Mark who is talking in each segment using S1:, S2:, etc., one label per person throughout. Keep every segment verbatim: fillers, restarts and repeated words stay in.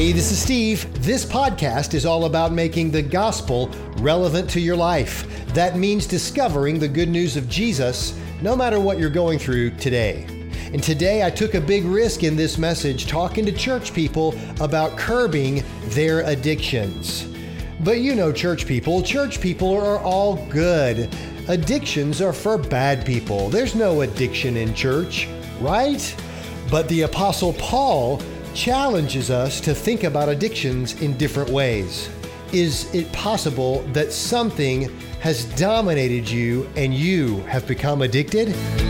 S1: Hey, this is Steve. This podcast is all about making the gospel relevant to your life. That means discovering the good news of Jesus, no matter what you're going through today. And today I took a big risk in this message talking to church people about curbing their addictions. But you know church people, church people are all good. Addictions are for bad people. There's no addiction in church, right? But the Apostle Paul challenges us to think about addictions in different ways. Is it possible that something has dominated you and you have become addicted?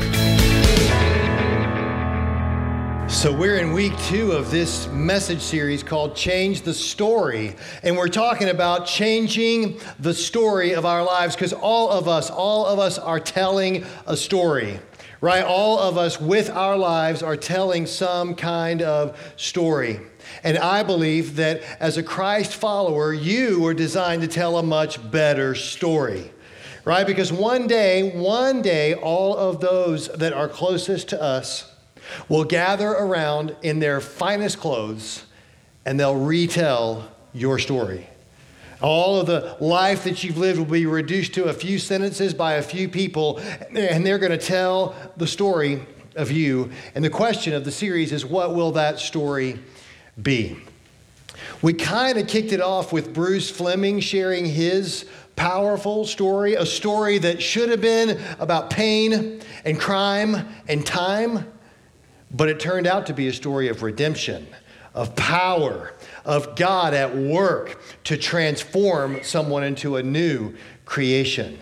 S1: So we're in week two of this message series called Change the Story. And we're talking about changing the story of our lives because all of us, all of us are telling a story. Right? All of us with our lives are telling some kind of story. And I believe that as a Christ follower, you are designed to tell a much better story. Right? Because one day, one day, all of those that are closest to us will gather around in their finest clothes and they'll retell your story. All of the life that you've lived will be reduced to a few sentences by a few people, and they're going to tell the story of you. And the question of the series is, what will that story be? We kind of kicked it off with Bruce Fleming sharing his powerful story, a story that should have been about pain and crime and time, but it turned out to be a story of redemption, of power, of God at work to transform someone into a new creation.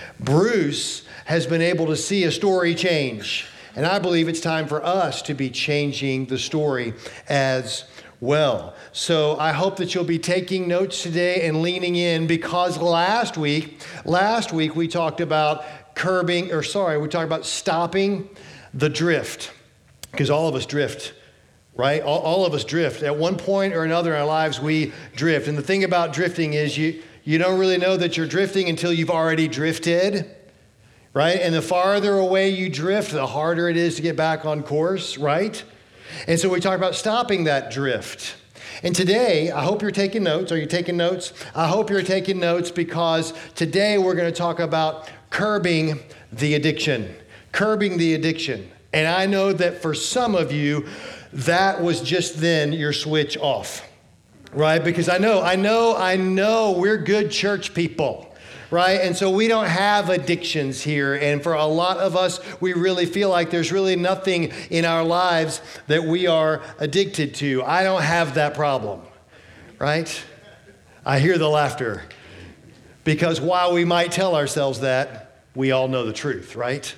S1: Bruce has been able to see a story change, and I believe it's time for us to be changing the story as well. So I hope that you'll be taking notes today and leaning in, because last week, last week we talked about curbing, or sorry, we talked about stopping the drift, because all of us drift. Right? All, all of us drift. At one point or another in our lives, we drift. And the thing about drifting is you, you don't really know that you're drifting until you've already drifted. Right? And the farther away you drift, the harder it is to get back on course. Right? And so we talk about stopping that drift. And today, I hope you're taking notes. Are you taking notes? I hope you're taking notes, because today we're going to talk about curbing the addiction. Curbing the addiction. And I know that for some of you, that was just then your switch off, right? Because I know, I know, I know we're good church people, right? And so we don't have addictions here. And for a lot of us, we really feel like there's really nothing in our lives that we are addicted to. I don't have that problem, right? I hear the laughter. Because while we might tell ourselves that, we all know the truth, right?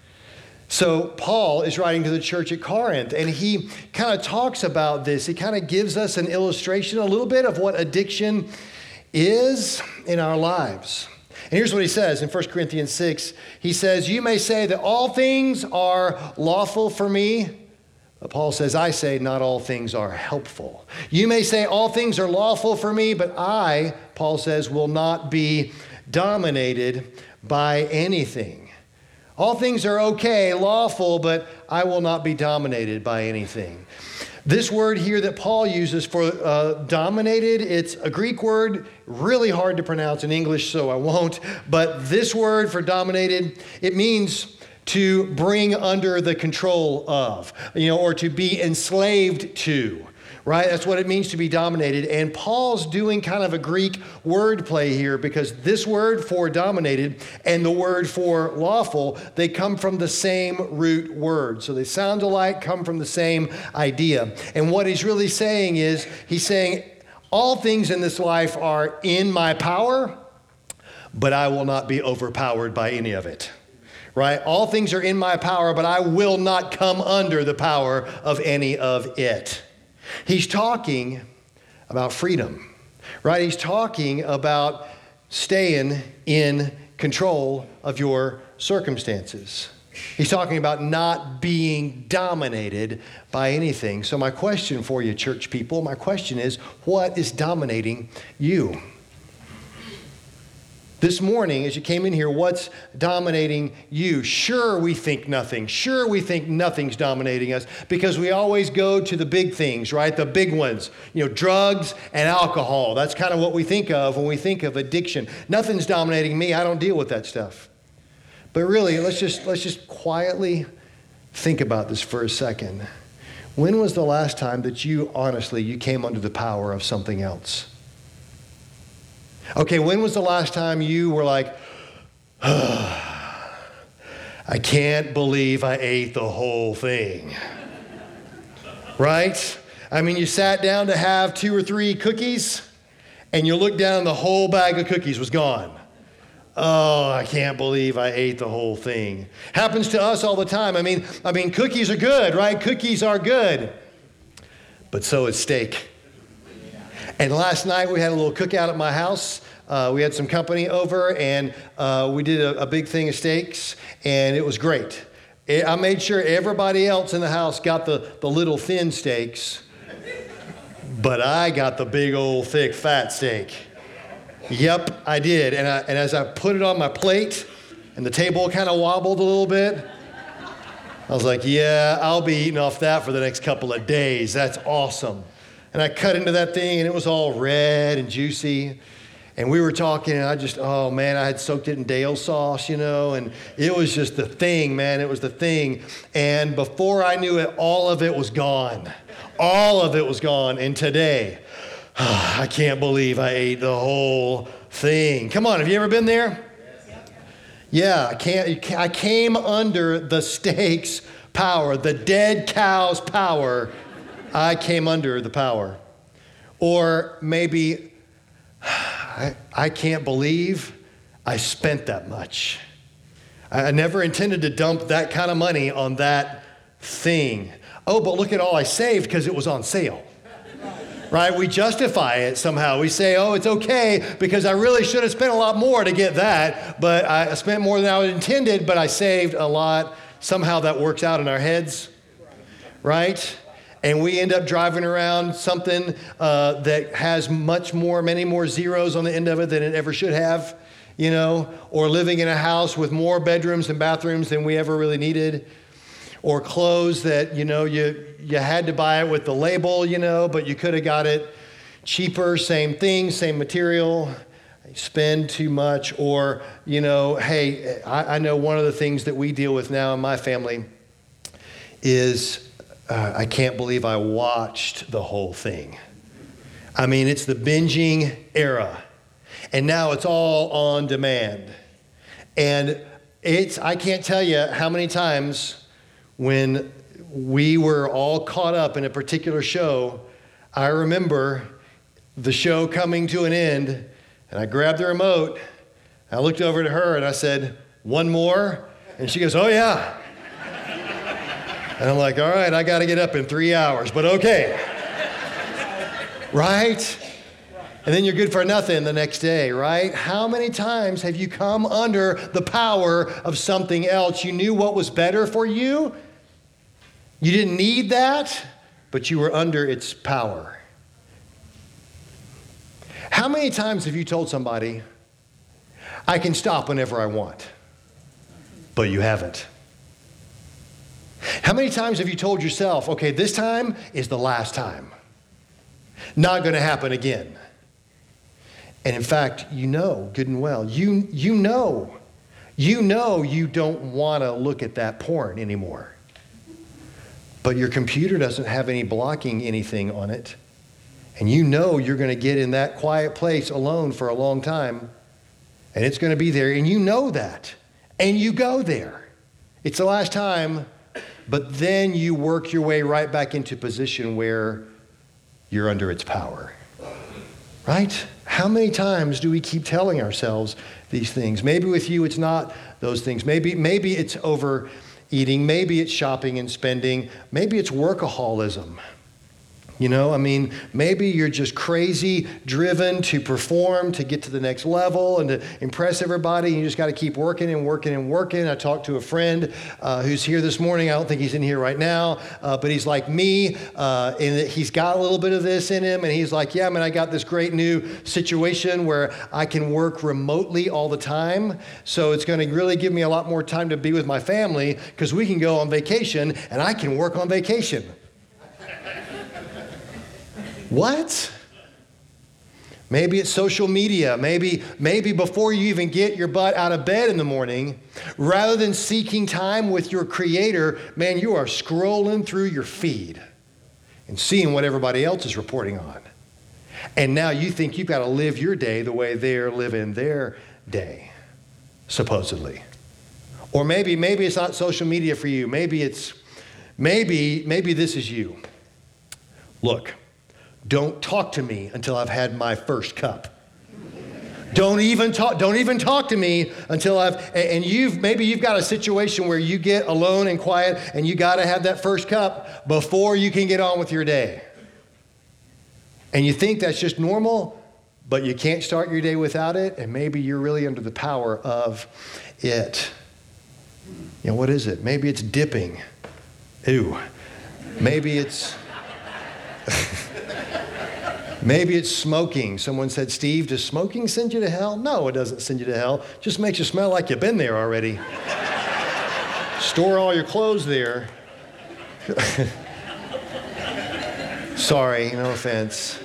S1: So Paul is writing to the church at Corinth, and he kind of talks about this. He kind of gives us an illustration, a little bit of what addiction is in our lives. And here's what he says in First Corinthians six. He says, "You may say that all things are lawful for me." But Paul says, "I say not all things are helpful. You may say all things are lawful for me, but I," Paul says, "will not be dominated by anything." All things are okay, lawful, but I will not be dominated by anything. This word here that Paul uses for uh, dominated, it's a Greek word, really hard to pronounce in English, so I won't. But this word for dominated, it means to bring under the control of, you know, or to be enslaved to. Right? That's what it means to be dominated. And Paul's doing kind of a Greek word play here, because this word for dominated and the word for lawful, they come from the same root word. So they sound alike, come from the same idea. And what he's really saying is, he's saying, all things in this life are in my power, but I will not be overpowered by any of it. Right? All things are in my power, but I will not come under the power of any of it. He's talking about freedom, right? He's talking about staying in control of your circumstances. He's talking about not being dominated by anything. So my question for you, church people, my question is, what is dominating you? This morning, as you came in here, what's dominating you? Sure, we think nothing. Sure, we think nothing's dominating us because we always go to the big things, right? The big ones, you know, drugs and alcohol. That's kind of what we think of when we think of addiction. Nothing's dominating me. I don't deal with that stuff. But really, let's just let's just quietly think about this for a second. When was the last time that you, honestly, you came under the power of something else? Okay, when was the last time you were like, oh, I can't believe I ate the whole thing, right? I mean, you sat down to have two or three cookies, and you looked down and the whole bag of cookies was gone. Oh, I can't believe I ate the whole thing. Happens to us all the time. I mean, I mean, cookies are good, right? Cookies are good, but so is steak. And last night we had a little cookout at my house. Uh, we had some company over, and uh, we did a, a big thing of steaks, and it was great. It, I made sure everybody else in the house got the, the little thin steaks, but I got the big old thick fat steak. Yep, I did. And, I, and as I put it on my plate, and the table kind of wobbled a little bit, I was like, yeah, I'll be eating off that for the next couple of days. That's awesome. And I cut into that thing, and it was all red and juicy. And we were talking, and I just, oh, man, I had soaked it in Dale sauce, you know, and it was just the thing, man. It was the thing. And before I knew it, all of it was gone. All of it was gone. And today, oh, I can't believe I ate the whole thing. Come on, have you ever been there? Yeah, I can't. I came under the steak's power, the dead cow's power. I came under the power. Or maybe, I, I can't believe I spent that much. I never intended to dump that kind of money on that thing. Oh, but look at all I saved because it was on sale. Right? We justify it somehow. We say, oh, it's okay because I really should have spent a lot more to get that, but I spent more than I intended, but I saved a lot. Somehow that works out in our heads, right? And we end up driving around something uh, that has much more, many more zeros on the end of it than it ever should have, you know, or living in a house with more bedrooms and bathrooms than we ever really needed, or clothes that, you know, you, you had to buy it with the label, you know, but you could have got it cheaper, same thing, same material, spend too much, or, you know, hey, I, I know one of the things that we deal with now in my family is Uh, I can't believe I watched the whole thing. I mean, it's the binging era. And now it's all on demand. And it's, I can't tell you how many times when we were all caught up in a particular show, I remember the show coming to an end, and I grabbed the remote, I looked over to her and I said, one more? And she goes, oh yeah. And I'm like, all right, I got to get up in three hours, but okay. Right? And then you're good for nothing the next day, right? How many times have you come under the power of something else? You knew what was better for you. You didn't need that, but you were under its power. How many times have you told somebody, I can stop whenever I want, but you haven't? How many times have you told yourself, okay, this time is the last time. Not going to happen again. And in fact, you know good and well, you, you know, you know you don't want to look at that porn anymore. But your computer doesn't have any blocking anything on it. And you know you're going to get in that quiet place alone for a long time. And it's going to be there. And you know that. And you go there. It's the last time. But then you work your way right back into position where you're under its power, right? How many times do we keep telling ourselves these things? Maybe with you, it's not those things. Maybe, maybe it's overeating. Maybe it's shopping and spending. Maybe it's workaholism. You know, I mean, maybe you're just crazy driven to perform, to get to the next level and to impress everybody. You just got to keep working and working and working. I talked to a friend uh, who's here this morning. I don't think he's in here right now, uh, but he's like me, uh, and he's got a little bit of this in him. And he's like, yeah, man, I got this great new situation where I can work remotely all the time. So it's going to really give me a lot more time to be with my family because we can go on vacation and I can work on vacation. What? Maybe it's social media. Maybe, maybe before you even get your butt out of bed in the morning, rather than seeking time with your Creator, man, you are scrolling through your feed and seeing what everybody else is reporting on. And now you think you've got to live your day the way they're living their day, supposedly. Or maybe, maybe it's not social media for you. Maybe it's, maybe, maybe this is you. Look. Don't talk to me until I've had my first cup. Don't even talk, don't even talk to me until I've, and you've, maybe you've got a situation where you get alone and quiet and you got to have that first cup before you can get on with your day. And you think that's just normal, but you can't start your day without it, and maybe you're really under the power of it. You know, what is it? Maybe it's dipping. Ew. Maybe it's... Maybe it's smoking. Someone said, Steve, does smoking send you to hell? No, it doesn't send you to hell. It just makes you smell like you've been there already. Store all your clothes there. Sorry, no offense.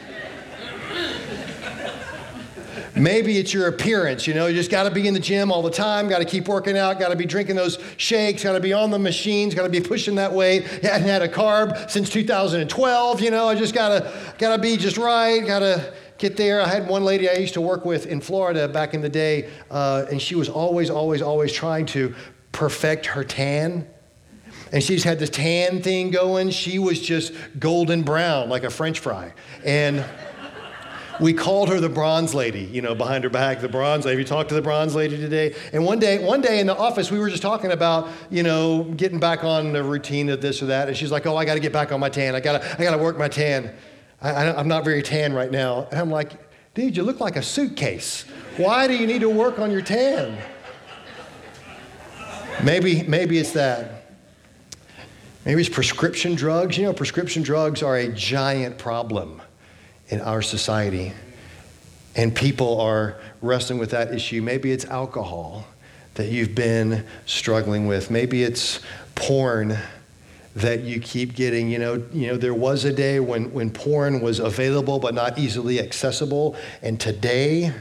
S1: Maybe it's your appearance, you know, you just got to be in the gym all the time, got to keep working out, got to be drinking those shakes, got to be on the machines, got to be pushing that weight. You hadn't had a carb since two thousand twelve, you know, I just got to got to be just right, got to get there. I had one lady I used to work with in Florida back in the day, uh, and she was always, always, always trying to perfect her tan. And she's had this tan thing going. She was just golden brown like a French fry. And we called her the bronze lady, you know, behind her back, the bronze lady. Have you talked to the bronze lady today? And one day, one day in the office, we were just talking about, you know, getting back on the routine of this or that. And she's like, oh, I got to get back on my tan. I got to I got to work my tan. I, I, I'm not very tan right now. And I'm like, dude, you look like a suitcase. Why do you need to work on your tan? Maybe, maybe it's that. Maybe it's prescription drugs. You know, prescription drugs are a giant problem in our society, and people are wrestling with that issue. Maybe it's alcohol that you've been struggling with. Maybe it's porn that you keep getting. You know, you know, there was a day when, when porn was available but not easily accessible, and today,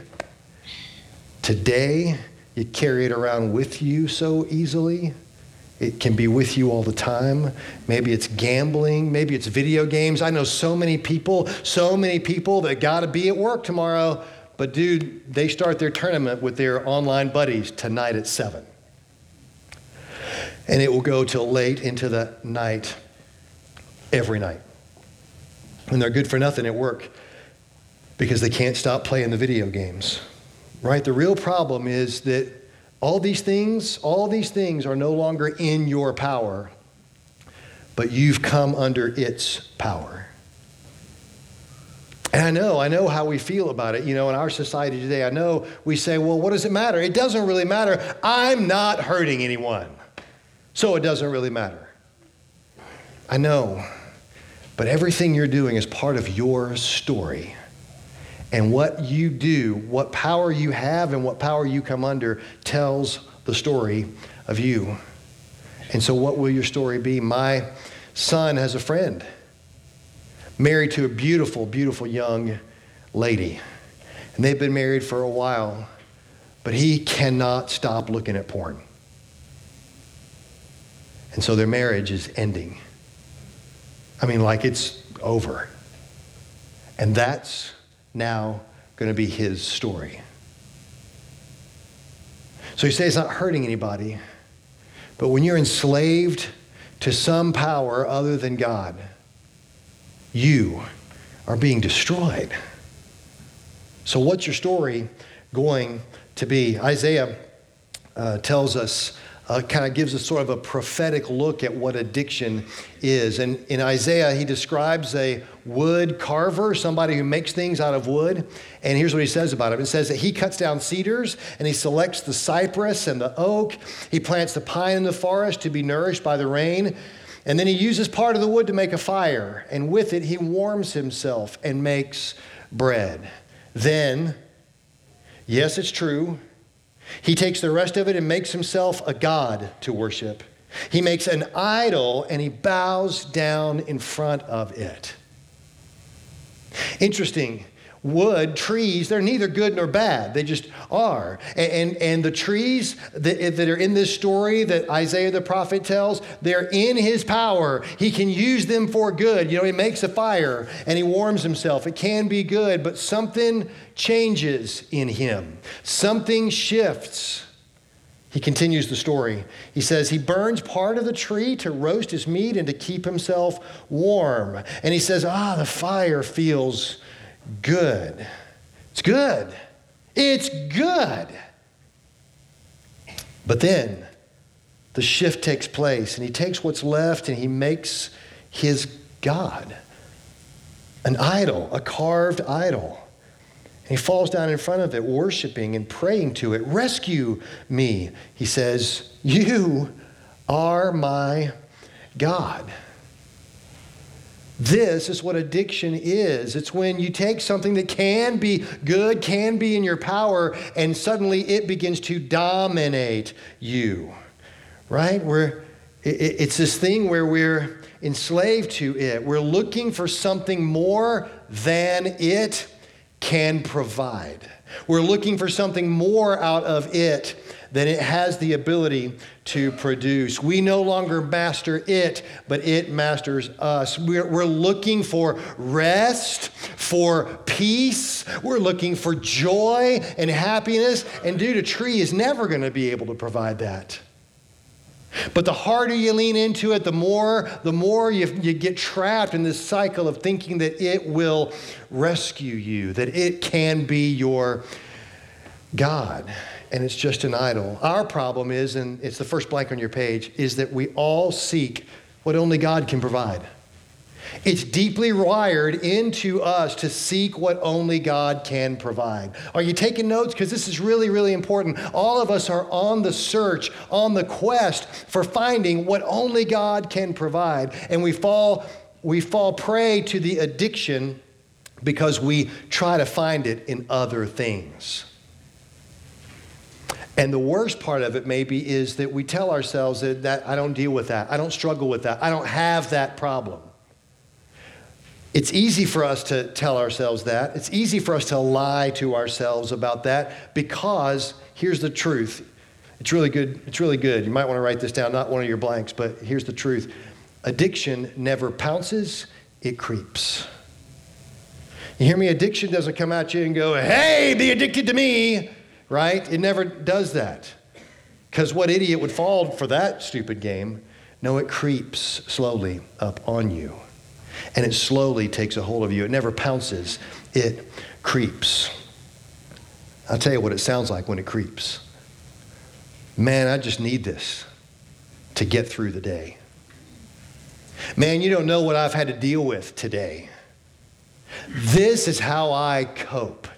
S1: today, you carry it around with you so easily. It can be with you all the time. Maybe it's gambling. Maybe it's video games. I know so many people, so many people that got to be at work tomorrow. But dude, they start their tournament with their online buddies tonight at seven. And it will go till late into the night, every night. And they're good for nothing at work because they can't stop playing the video games, right? The real problem is that All these things, all these things are no longer in your power, but you've come under its power. And I know, I know how we feel about it, you know, in our society today. I know we say, well, what does it matter? It doesn't really matter. I'm not hurting anyone, so it doesn't really matter. I know, but everything you're doing is part of your story. And what you do, what power you have and what power you come under tells the story of you. And so what will your story be? My son has a friend married to a beautiful, beautiful young lady. And they've been married for a while, but he cannot stop looking at porn. And so their marriage is ending. I mean, like it's over. And that's now going to be his story. So you say it's not hurting anybody, but when you're enslaved to some power other than God, you are being destroyed. So what's your story going to be? Isaiah uh, tells us uh, kind of gives us sort of a prophetic look at what addiction is. And in Isaiah, he describes a wood carver, somebody who makes things out of wood. And here's what he says about him. It says that he cuts down cedars and he selects the cypress and the oak. He plants the pine in the forest to be nourished by the rain. And then he uses part of the wood to make a fire. And with it, he warms himself and makes bread. Then, yes, it's true, he takes the rest of it and makes himself a god to worship. He makes an idol and he bows down in front of it. Interesting. Wood, trees, they're neither good nor bad. They just are. And, and, and the trees that, that are in this story that Isaiah the prophet tells, they're in his power. He can use them for good. You know, he makes a fire and he warms himself. It can be good, but something changes in him. Something shifts. He continues the story. He says he burns part of the tree to roast his meat and to keep himself warm. And he says, ah, the fire feels good. It's good. It's good. But then the shift takes place and he takes what's left and he makes his God an idol, a carved idol. And he falls down in front of it, worshiping and praying to it. Rescue me, he says. You are my God. This is what addiction is. It's when you take something that can be good, can be in your power, and suddenly it begins to dominate you, right? We're, it's this thing where we're enslaved to it. We're looking for something more than it can provide. We're looking for something more out of it than it has the ability to produce. We no longer master it, but it masters us. We're, we're looking for rest, for peace. We're looking for joy and happiness. And dude, a tree is never going to be able to provide that. But the harder you lean into it, the more, the more you, you get trapped in this cycle of thinking that it will rescue you, that it can be your God. And it's just an idol. Our problem is, and it's the first blank on your page, is that we all seek what only God can provide. It's deeply wired into us to seek what only God can provide. Are you taking notes? Because this is really, really important. All of us are on the search, on the quest for finding what only God can provide. And we fall, we fall prey to the addiction because we try to find it in other things. And the worst part of it maybe is that we tell ourselves that, that I don't deal with that. I don't struggle with that. I don't have that problem. It's easy for us to tell ourselves that. It's easy for us to lie to ourselves about that because here's the truth. It's really good. It's really good. You might want to write this down, not one of your blanks, but here's the truth. Addiction never pounces, it creeps. You hear me? Addiction doesn't come at you and go, hey, be addicted to me, right? It never does that. Because what idiot would fall for that stupid game? No, it creeps slowly up on you. And it slowly takes a hold of you. It never pounces. It creeps. I'll tell you what it sounds like when it creeps. Man, I just need this to get through the day. Man, you don't know what I've had to deal with today. This is how I cope.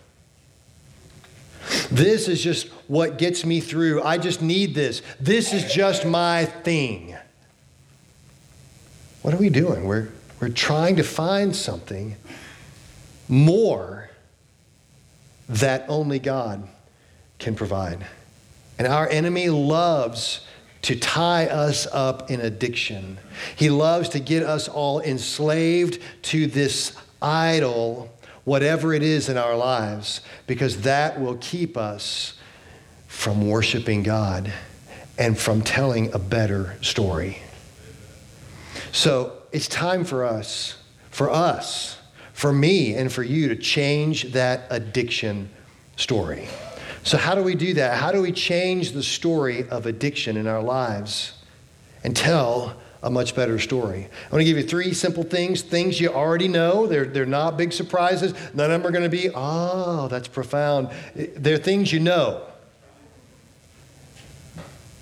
S1: This is just what gets me through. I just need this. This is just my thing. What are we doing? We're We're trying to find something more that only God can provide. And our enemy loves to tie us up in addiction. He loves to get us all enslaved to this idol, whatever it is in our lives, because that will keep us from worshiping God and from telling a better story. So, it's time for us, for us, for me, and for you to change that addiction story. So how do we do that? How do we change the story of addiction in our lives and tell a much better story? I want to give you three simple things, things you already know. They're, they're not big surprises. None of them are going to be, oh, that's profound. They're things you know.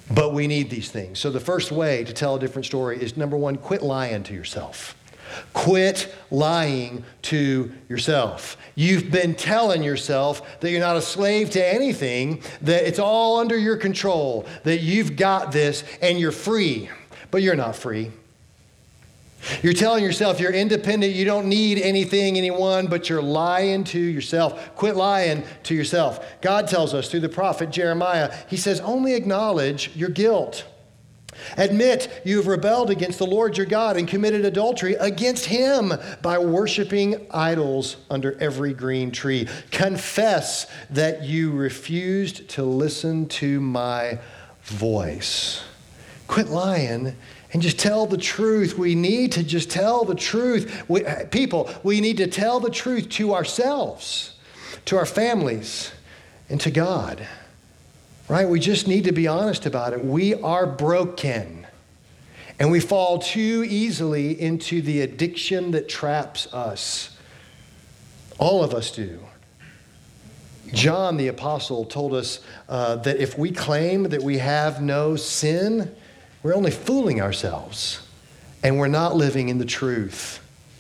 S1: But we need these things. So the first way to tell a different story is, number one, quit lying to yourself. Quit lying to yourself. You've been telling yourself that you're not a slave to anything, that it's all under your control, that you've got this and you're free, but you're not free. You're telling yourself you're independent, you don't need anything, anyone, but you're lying to yourself. Quit lying to yourself. God tells us through the prophet Jeremiah, he says, only acknowledge your guilt. Admit you have rebelled against the Lord your God and committed adultery against him by worshiping idols under every green tree. Confess that you refused to listen to my voice. Quit lying and just tell the truth. We need to just tell the truth. We, people, we need to tell the truth to ourselves, to our families, and to God. Right? We just need to be honest about it. We are broken. And we fall too easily into the addiction that traps us. All of us do. John the Apostle told us uh, that if we claim that we have no sin, we're only fooling ourselves. And we're not living in the truth.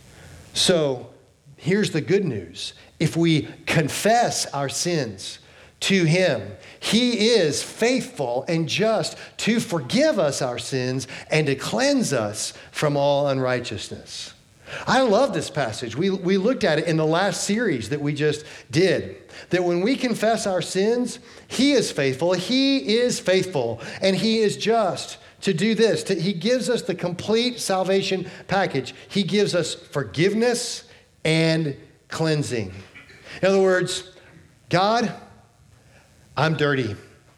S1: So here's the good news. If we confess our sins to him, he is faithful and just to forgive us our sins and to cleanse us from all unrighteousness. I love this passage. We, we looked at it in the last series that we just did. That when we confess our sins, he is faithful. He is faithful and he is just to do this. To, he gives us the complete salvation package. He gives us forgiveness and cleansing. In other words, God, I'm dirty.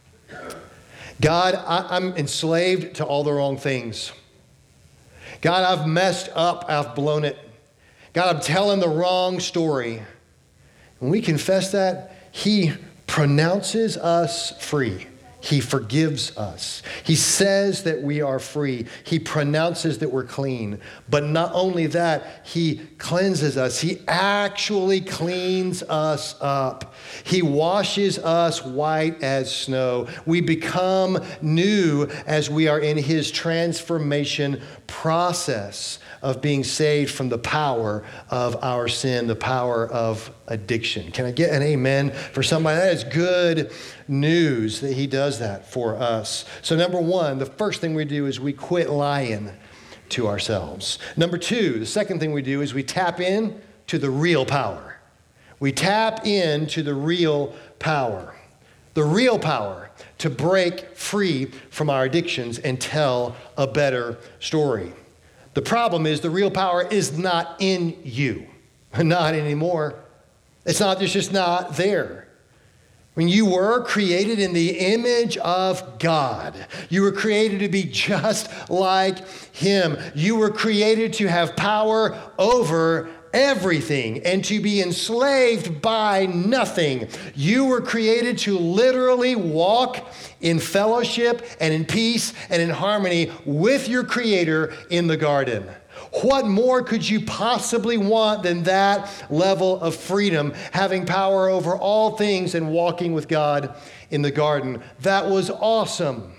S1: God, I, I'm enslaved to all the wrong things. God, I've messed up. I've blown it. God, I'm telling the wrong story. When we confess that, he pronounces us free. He forgives us. He says that we are free. He pronounces that we're clean. But not only that, he cleanses us. He actually cleans us up. He washes us white as snow. We become new as we are in his transformation process of being saved from the power of our sin, the power of addiction. Can I get an amen for somebody? That is good news that he does that for us. So number one, the first thing we do is we quit lying to ourselves. Number two, the second thing we do is we tap in to the real power. We tap into the real power. The real power to break free from our addictions and tell a better story. The problem is the real power is not in you. Not anymore. It's not, it's just not there. When you were created in the image of God, you were created to be just like him. You were created to have power over everything and to be enslaved by nothing. You were created to literally walk in fellowship and in peace and in harmony with your Creator in the garden. What more could you possibly want than that level of freedom, having power over all things and walking with God in the garden? That was awesome.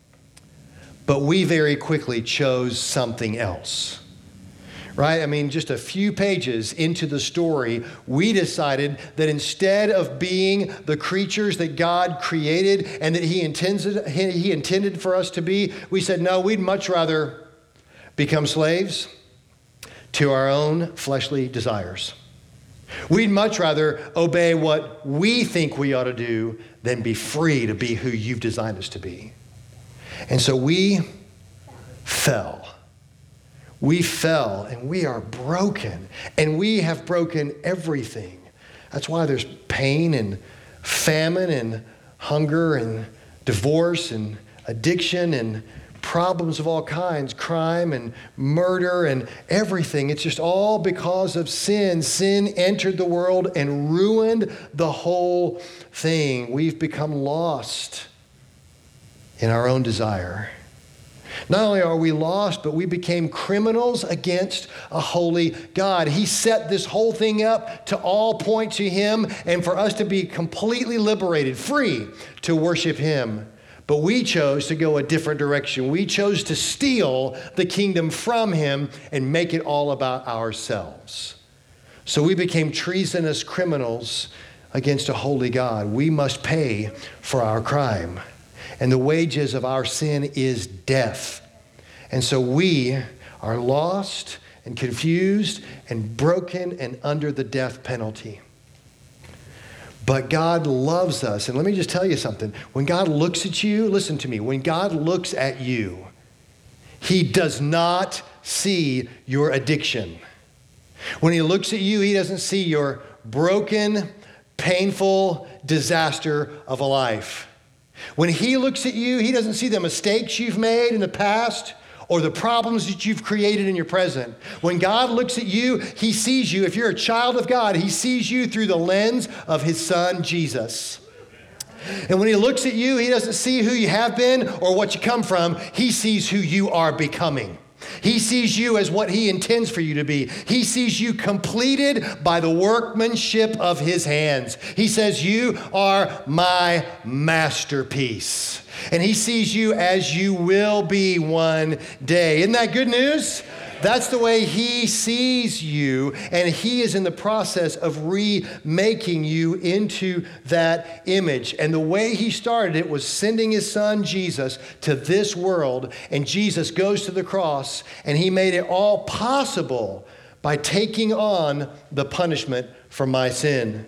S1: But we very quickly chose something else. Right? I mean, just a few pages into the story, we decided that instead of being the creatures that God created and that he intended, he intended for us to be, we said, no, we'd much rather become slaves to our own fleshly desires. We'd much rather obey what we think we ought to do than be free to be who you've designed us to be. And so we fell. We fell and we are broken and we have broken everything. That's why there's pain and famine and hunger and divorce and addiction and problems of all kinds, crime and murder and everything. It's just all because of sin. Sin entered the world and ruined the whole thing. We've become lost in our own desire. Not only are we lost, but we became criminals against a holy God. He set this whole thing up to all point to him and for us to be completely liberated, free to worship him. But we chose to go a different direction. We chose to steal the kingdom from him and make it all about ourselves. So we became treasonous criminals against a holy God. We must pay for our crime. And the wages of our sin is death. And so we are lost and confused and broken and under the death penalty. But God loves us. And let me just tell you something. When God looks at you, listen to me. When God looks at you, he does not see your addiction. When he looks at you, he doesn't see your broken, painful disaster of a life. When he looks at you, he doesn't see the mistakes you've made in the past or the problems that you've created in your present. When God looks at you, he sees you. If you're a child of God, he sees you through the lens of his son, Jesus. And when he looks at you, he doesn't see who you have been or what you come from. He sees who you are becoming. He sees you as what he intends for you to be. He sees you completed by the workmanship of his hands. He says, you are my masterpiece. And he sees you as you will be one day. Isn't that good news? That's the way he sees you, and he is in the process of remaking you into that image. And the way he started it was sending his son Jesus to this world, and Jesus goes to the cross, and he made it all possible by taking on the punishment for my sin.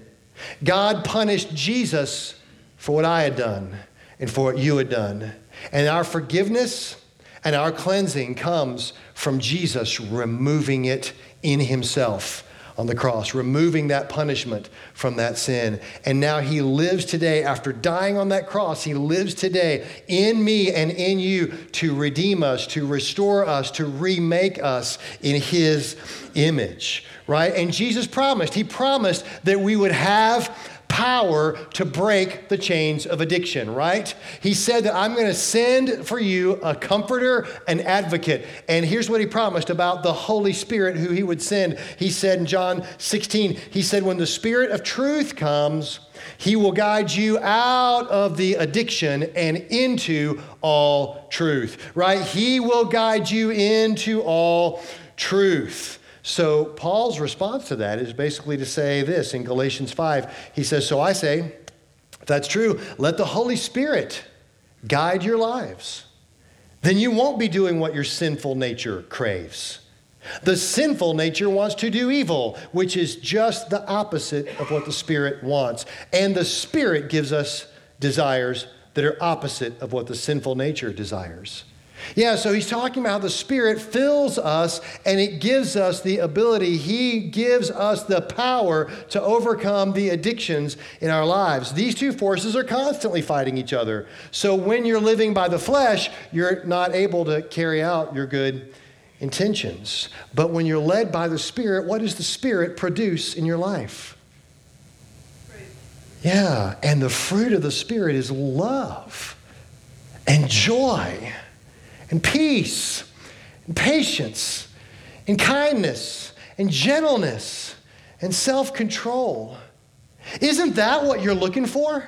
S1: God punished Jesus for what I had done and for what you had done. And our forgiveness and our cleansing comes from Jesus removing it in himself on the cross, removing that punishment from that sin. And now he lives today, after dying on that cross, he lives today in me and in you to redeem us, to restore us, to remake us in his image, right? And Jesus promised, he promised that we would have power to break the chains of addiction, right? He said that I'm going to send for you a comforter, an advocate. And here's what he promised about the Holy Spirit who he would send. He said in John sixteen, he said, when the Spirit of truth comes, he will guide you out of the addiction and into all truth, right? He will guide you into all truth. So Paul's response to that is basically to say this in Galatians five. He says, so I say, if that's true, let the Holy Spirit guide your lives. Then you won't be doing what your sinful nature craves. The sinful nature wants to do evil, which is just the opposite of what the Spirit wants. And the Spirit gives us desires that are opposite of what the sinful nature desires. Yeah, so he's talking about how the Spirit fills us and it gives us the ability. He gives us the power to overcome the addictions in our lives. These two forces are constantly fighting each other. So when you're living by the flesh, you're not able to carry out your good intentions. But when you're led by the Spirit, what does the Spirit produce in your life? Fruit. Yeah, and the fruit of the Spirit is love and joy and peace, and patience, and kindness, and gentleness, and self-control. Isn't that what you're looking for?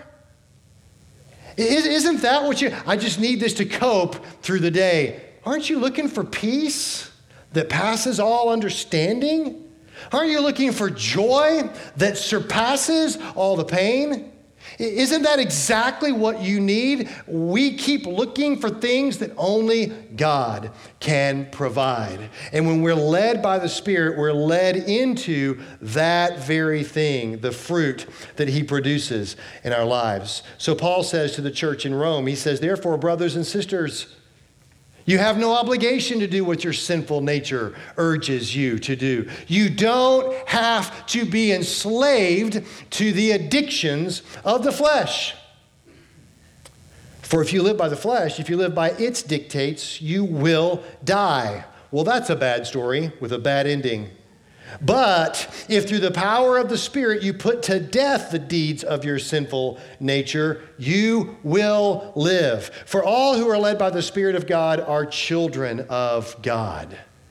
S1: Isn't that what you, I just need this to cope through the day. Aren't you looking for peace that passes all understanding? Aren't you looking for joy that surpasses all the pain? Isn't that exactly what you need? We keep looking for things that only God can provide. And when we're led by the Spirit, we're led into that very thing, the fruit that he produces in our lives. So Paul says to the church in Rome, he says, therefore, brothers and sisters, you have no obligation to do what your sinful nature urges you to do. You don't have to be enslaved to the addictions of the flesh. For if you live by the flesh, if you live by its dictates, you will die. Well, that's a bad story with a bad ending. But if through the power of the Spirit you put to death the deeds of your sinful nature, you will live. For all who are led by the Spirit of God are children of God.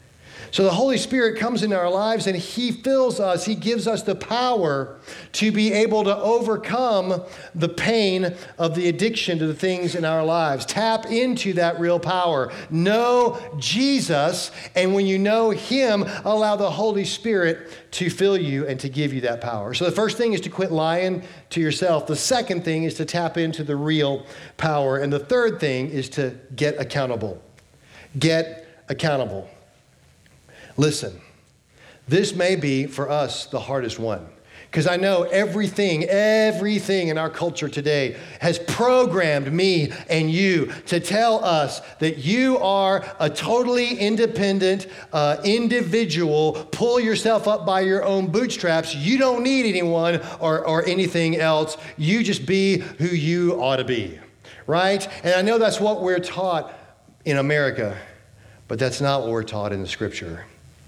S1: So the Holy Spirit comes into our lives and he fills us. He gives us the power to be able to overcome the pain of the addiction to the things in our lives. Tap into that real power. Know Jesus, and when you know him, allow the Holy Spirit to fill you and to give you that power. So the first thing is to quit lying to yourself. The second thing is to tap into the real power. And the third thing is to get accountable. Get accountable. Listen, this may be for us the hardest one, because I know everything, everything in our culture today has programmed me and you to tell us that you are a totally independent uh, individual. Pull yourself up by your own bootstraps. You don't need anyone or, or anything else. You just be who you ought to be, right? And I know that's what we're taught in America, but that's not what we're taught in the Scripture.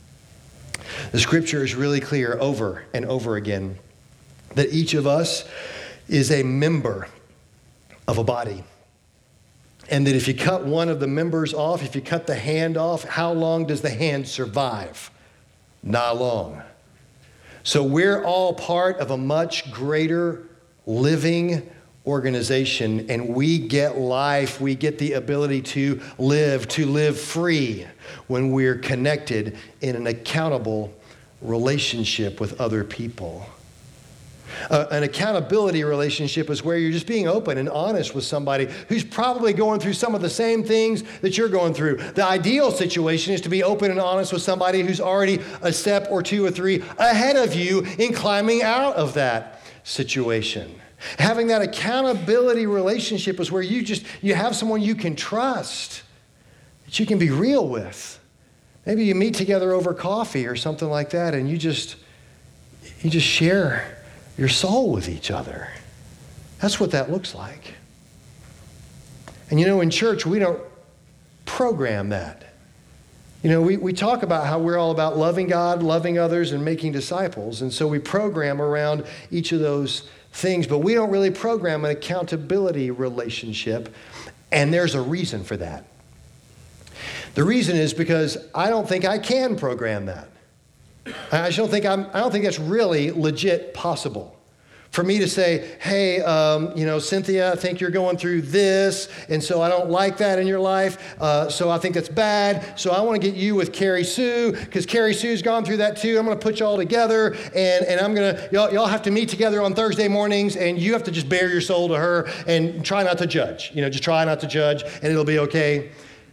S1: The Scripture is really clear over and over again that each of us is a member of a body. And that if you cut one of the members off, if you cut the hand off, how long does the hand survive? Not long. So we're all part of a much greater living organization, and we get life, we get the ability to live, to live free when we're connected in an accountable relationship with other people. Uh, an accountability relationship is where you're just being open and honest with somebody who's probably going through some of the same things that you're going through. The ideal situation is to be open and honest with somebody who's already a step or two or three ahead of you in climbing out of that situation. Having that accountability relationship is where you just, you have someone you can trust, that you can be real with. Maybe you meet together over coffee or something like that, and you just, you just share your soul with each other. That's what that looks like. And you know, in church, we don't program that. You know, we, we talk about how we're all about loving God, loving others, and making disciples. And so we program around each of those things, but we don't really program an accountability relationship. And there's a reason for that. The reason is because I don't think I can program that. I just don't think I'm, I don't think that's really legit possible. For me to say, hey, um, you know, Cynthia, I think you're going through this, and so I don't like that in your life, uh, so I think that's bad, so I want to get you with Carrie Sue, because Carrie Sue's gone through that too. I'm going to put you all together, and, and I'm going to, y'all, y'all have to meet together on Thursday mornings, and you have to just bare your soul to her and try not to judge. You know, just try not to judge, and it'll be okay.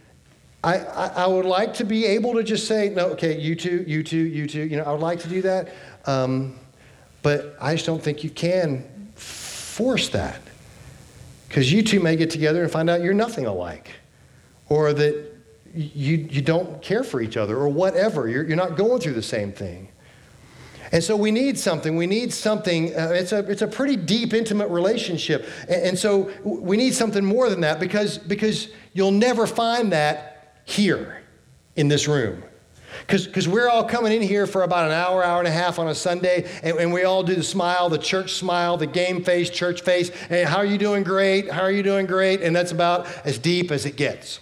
S1: I, I, I would like to be able to just say, no, okay, you two, you two, you two, you know, I would like to do that. Um, But I just don't think you can force that, because you two may get together and find out you're nothing alike, or that you you don't care for each other, or whatever. You're you're not going through the same thing. And so we need something. We need something. Uh, it's a it's a pretty deep, intimate relationship, and, and so we need something more than that, because because you'll never find that here in this room. Because we're all coming in here for about an hour, hour and a half on a Sunday, and, and we all do the smile, the church smile, the game face, church face. Hey, how are you doing? Great. How are you doing? Great. And that's about as deep as it gets.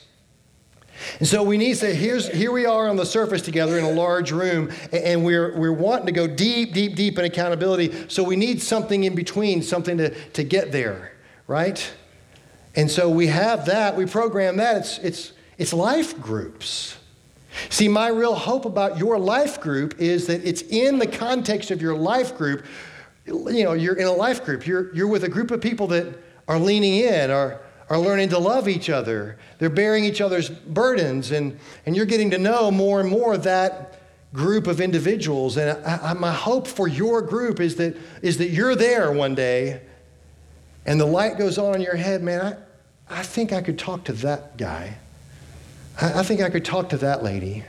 S1: And so we need to say, here's, here we are on the surface together in a large room, and, and we're, we're wanting to go deep, deep, deep in accountability. So we need something in between, something to, to get there, right? And so we have that. We program that. It's, it's, it's life groups. See, my real hope about your life group is that it's in the context of your life group. You know, you're in a life group. You're, you're with a group of people that are leaning in, are, are learning to love each other. They're bearing each other's burdens, and, and you're getting to know more and more that group of individuals. And I, I, my hope for your group is that, is that you're there one day, and the light goes on in your head, man, I, I think I could talk to that guy. I think I could talk to that lady.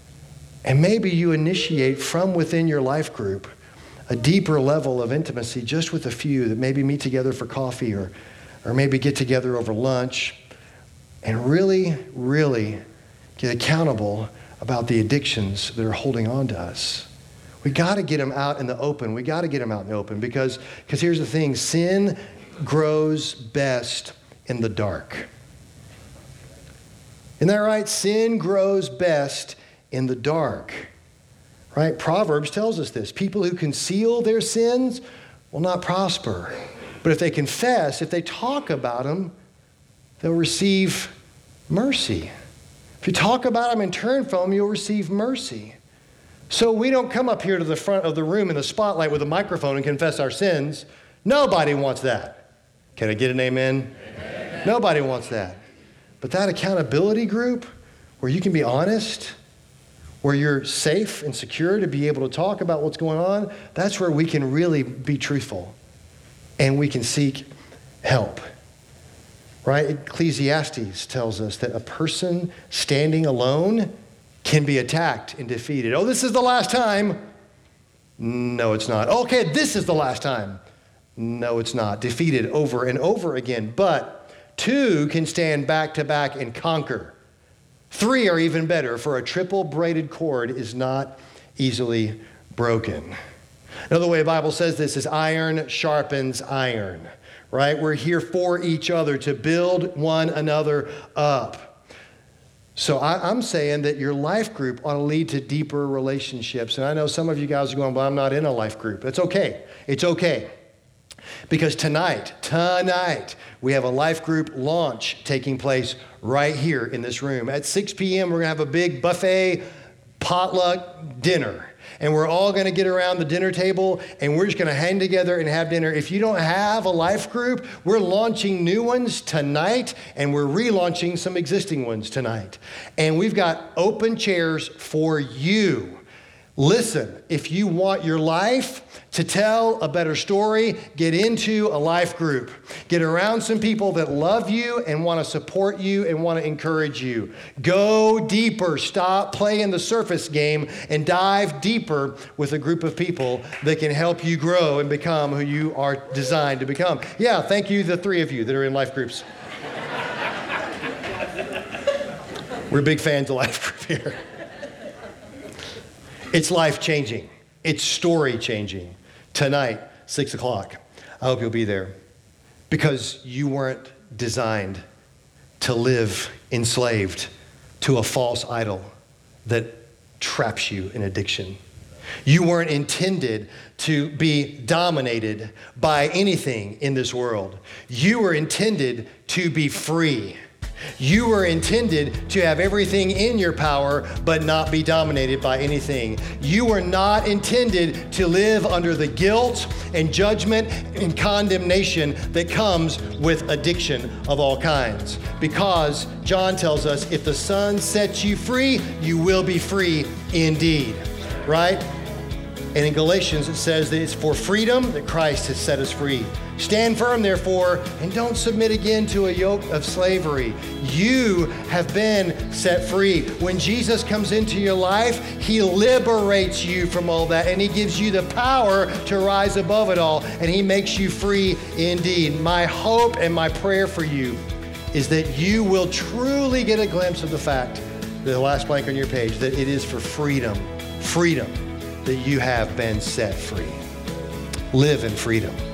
S1: And maybe you initiate from within your life group a deeper level of intimacy just with a few that maybe meet together for coffee, or, or maybe get together over lunch, and really, really get accountable about the addictions that are holding on to us. We got to get them out in the open. We got to get them out in the open, because, because here's the thing, sin grows best in the dark. Isn't that right? Sin grows best in the dark, right? Proverbs tells us this. People who conceal their sins will not prosper. But if they confess, if they talk about them, they'll receive mercy. If you talk about them and turn from them, you'll receive mercy. So we don't come up here to the front of the room in the spotlight with a microphone and confess our sins. Nobody wants that. Can I get an amen? Amen. Nobody wants that. But that accountability group where you can be honest, where you're safe and secure to be able to talk about what's going on, that's where we can really be truthful and we can seek help. Right? Ecclesiastes tells us that a person standing alone can be attacked and defeated. Oh, this is the last time. No, it's not. Okay, this is the last time. No, it's not. Defeated over and over again. But two can stand back to back and conquer. Three are even better, for a triple braided cord is not easily broken. Another way the Bible says this is iron sharpens iron. Right? We're here for each other to build one another up. So I, I'm saying that your life group ought to lead to deeper relationships. And I know some of you guys are going, well, I'm not in a life group. It's okay. It's okay. Because tonight, tonight, we have a life group launch taking place right here in this room. At six p.m., we're going to have a big buffet potluck dinner. And we're all going to get around the dinner table, and we're just going to hang together and have dinner. If you don't have a life group, we're launching new ones tonight, and we're relaunching some existing ones tonight. And we've got open chairs for you. Listen, if you want your life to tell a better story, get into a life group. Get around some people that love you and want to support you and want to encourage you. Go deeper. Stop playing the surface game and dive deeper with a group of people that can help you grow and become who you are designed to become. Yeah, thank you, the three of you that are in life groups. We're big fans of life group here. It's life-changing. It's story-changing. Tonight, six o'clock. I hope you'll be there. Because you weren't designed to live enslaved to a false idol that traps you in addiction. You weren't intended to be dominated by anything in this world. You were intended to be free. You were intended to have everything in your power, but not be dominated by anything. You were not intended to live under the guilt and judgment and condemnation that comes with addiction of all kinds. Because John tells us, if the Son sets you free, you will be free indeed, right? And in Galatians, it says that it's for freedom that Christ has set us free. Stand firm, therefore, and don't submit again to a yoke of slavery. You have been set free. When Jesus comes into your life, he liberates you from all that, and he gives you the power to rise above it all, and he makes you free indeed. My hope and my prayer for you is that you will truly get a glimpse of the fact, the last blank on your page, that it is for freedom, freedom, that you have been set free. Live in freedom.